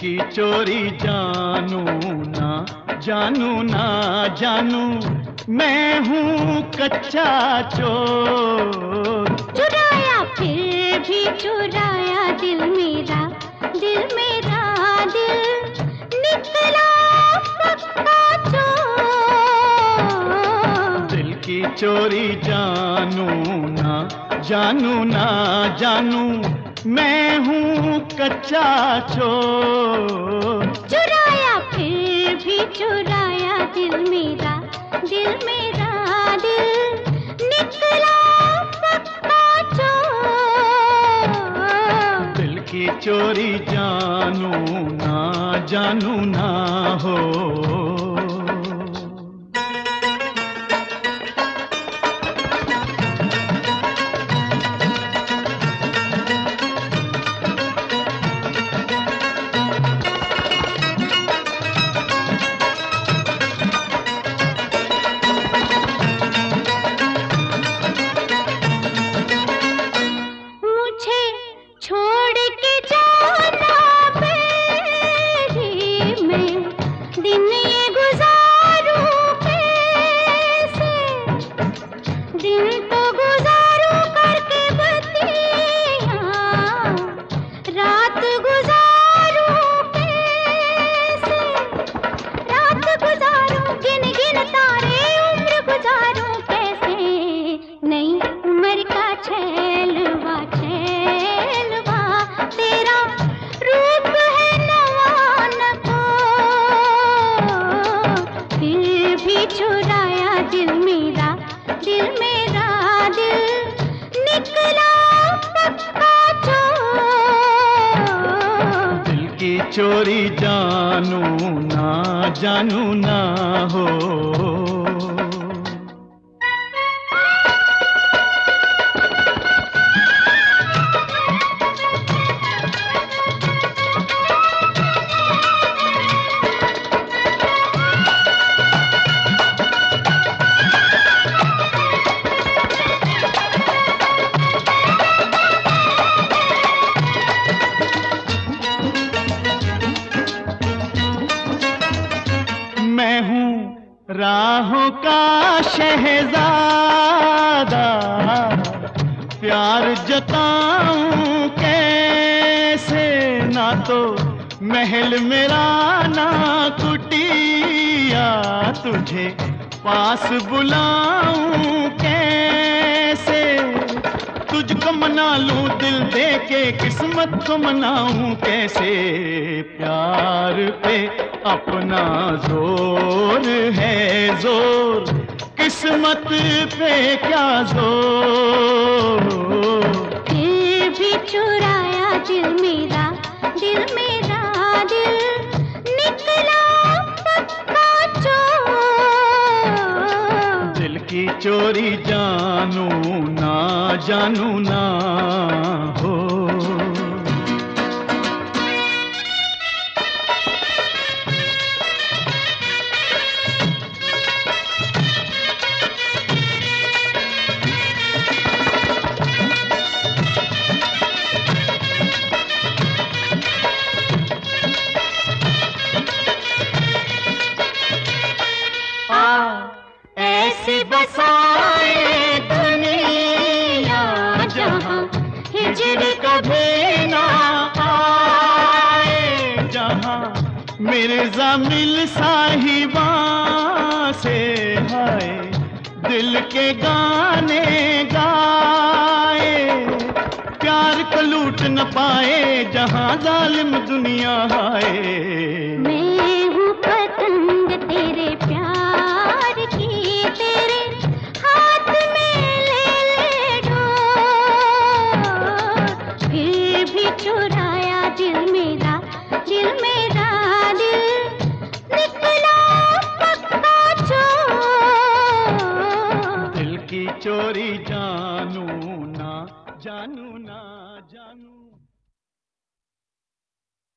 की चोरी जानू ना जानू ना जानू, मैं हूँ कच्चा चोर। चुराया फिर भी चुराया दिल मेरा, दिल मेरा दिल निकला पक्का चोर। दिल की चोरी जानू ना जानू ना जानू, मैं हूँ कच्चा चोर। चुराया फिर भी चुराया दिल मेरा, दिल मेरा दिल निकला पक्का चोर। दिल की चोरी जानू ना हो। छोड़ के जाना बेरी में, दिन ये गुजारूं कैसे? दिन तो गुजारूं करके बत्तियां, रात गुजारूं कैसे? रात गुजारूं गिन गिन तारे, उम्र गुजारूं कैसे? नई उम्र का छेलवा छेलवा, तेरा रूप है नवानको। फिर भी चुराया दिल मेरा, दिल मेरा दिल निकला पक्का चोर। दिल की चोरी जानू ना हो। मैं हूँ राहों का शहजादा, प्यार जताऊं कैसे? ना तो महल मेरा ना कुटिया, तुझे पास बुलाऊं कैसे? तुझको मना लूं दिल दे के, किस्मत को मनाऊं कैसे? प्यार पे अपना जोर है जोर, किस्मत पे क्या जोर? फिर भी चुराया दिल मेरा, दिल मेरा दिल निकला पक्का चोर। दिल की चोरी जानू ना हो। ऐसी बसाए दुनिया जहाँ हिजर कभी ना आए, जहाँ मिर्जा मिल साहिबा से हाय दिल के गाने गाए। प्यार को लूट न पाए जहाँ जालिम दुनिया हाय। मैं हूँ पतंग तेरे प्यार की, तेरे हाथ में ले डोर। फिर भी चुराया दिल मेरा, दिल मेरा दिल निकला पक्का चोर। दिल की चोरी जानू ना